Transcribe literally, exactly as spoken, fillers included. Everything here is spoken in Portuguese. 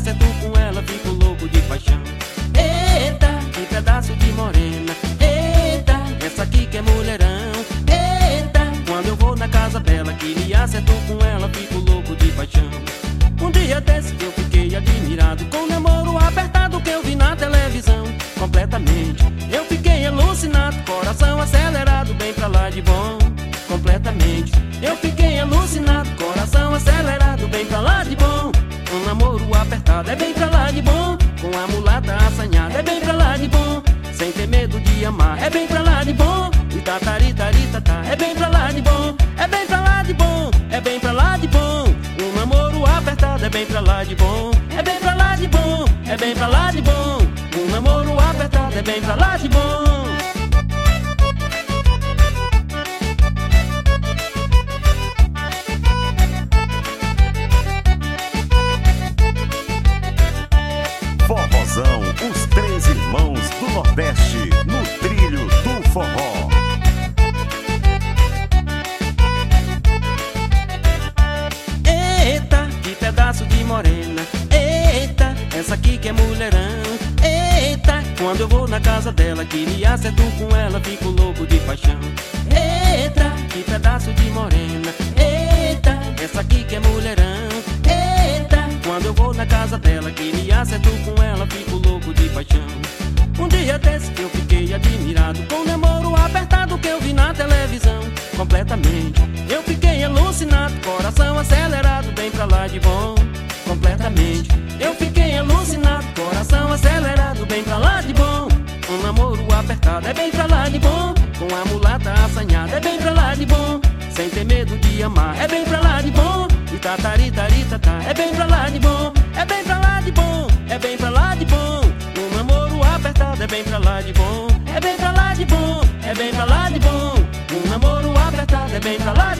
acerto com ela, fico louco de paixão. Eita, que pedaço de morena. Eita, essa aqui que é mulherão. Eita, quando eu vou na casa dela, que me acerto com ela, fico louco de paixão. Um dia desse eu fiquei admirado com o namoro apertado que eu vi na televisão. Completamente, eu fiquei alucinado, coração acelerado, bem pra lá de bom. Completamente, eu fiquei alucinado, coração acelerado, bem pra lá de bom. Um namoro apertado é bem pra lá de bom, com a mulata assanhada é bem pra lá de bom. Sem ter medo de amar é bem pra lá de bom. E tatari tari tatá é bem pra lá de bom. É bem pra lá de bom, é bem pra lá de bom. Um namoro apertado é bem pra lá de bom. É bem pra lá de bom, é bem pra lá de bom. Um namoro apertado é bem pra lá de bom. Forrozão, os três irmãos do Nordeste, no trilho do forró. Eita, que pedaço de morena. Eita, essa aqui que é mulherão. Eita, quando eu vou na casa dela, que me acerto com ela, fico louco de paixão. Eita, que pedaço de morena. Eita, essa aqui que é mulherão. Eita, quando eu vou na casa dela, que me acerto com ela, fico louco de paixão. Um dia desse eu fiquei admirado com o namoro apertado que eu vi na televisão. Completamente, eu fiquei alucinado, coração acelerado, bem pra lá de bom. Completamente, eu fiquei alucinado, coração acelerado, bem pra lá de bom. Um namoro apertado é bem pra lá de bom, com a mulata assanhada é bem pra lá de bom. Sem ter medo de amar é bem pra lá de bom. E tatari tari tatá é bem pra lá de bom. É bem pra lá de bom, é bem pra lá de bom. Um namoro apertado é bem pra lá de bom. É bem pra lá de bom, é bem pra lá de bom. Um namoro apertado é bem pra lá de bom.